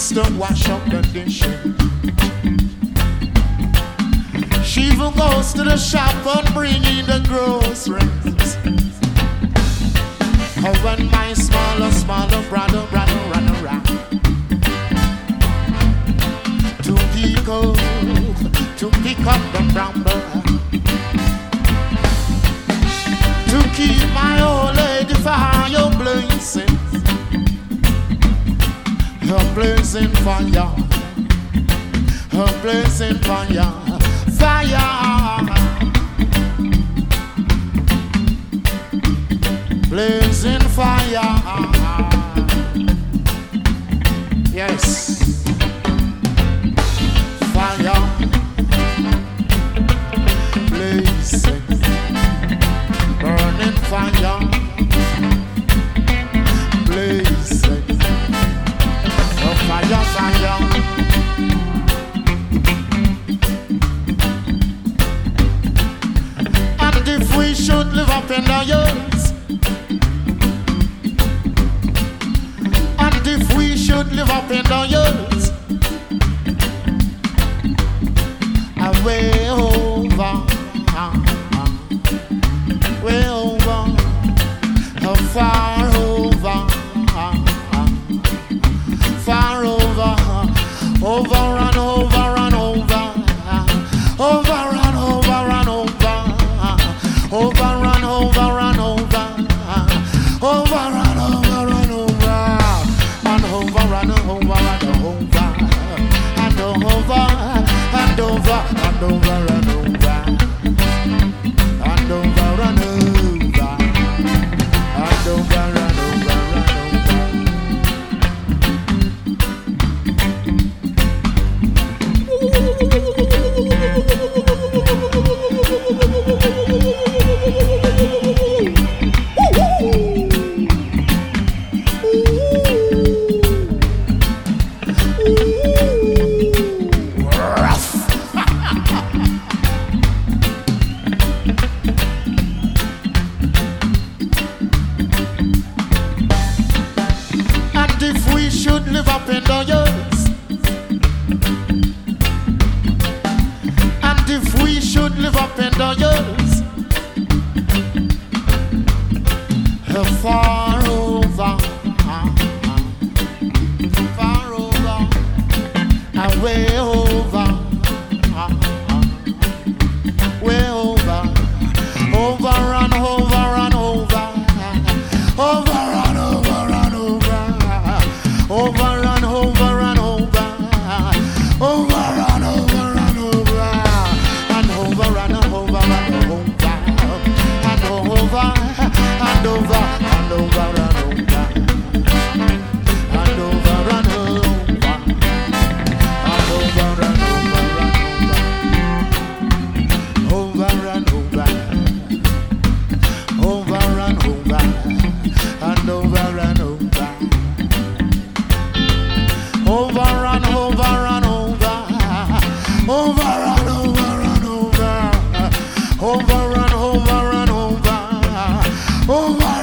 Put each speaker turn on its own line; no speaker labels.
to wash up the dishes. She even goes to the shop and bring in the groceries. Oh, when my smaller brother run around to pick up the bramble, to keep my old lady fire blazing, her blazing fire, her blazing fire, fire, blazing fire, yes, fire, blazing, burning fire, blazing, oh fire, fire. And if we should live up in the years, and if we should live up in the years, way over, way over, far over, far over, over and over and over, over and over and over, over and over and over, over and over and over, and over and over and over, and over and over. And over and over, and over and over, and over and over live up in the years, and if we should live up in the years, far over, far over, way over, way over, over and over and over, over and over and over. Over and over and over, over and over and over, and over and over and over, and over and over and over and over, and over and over, and over and over and over, over and over, and over and over. Over and over and over, over and over and over, over and over and over, over.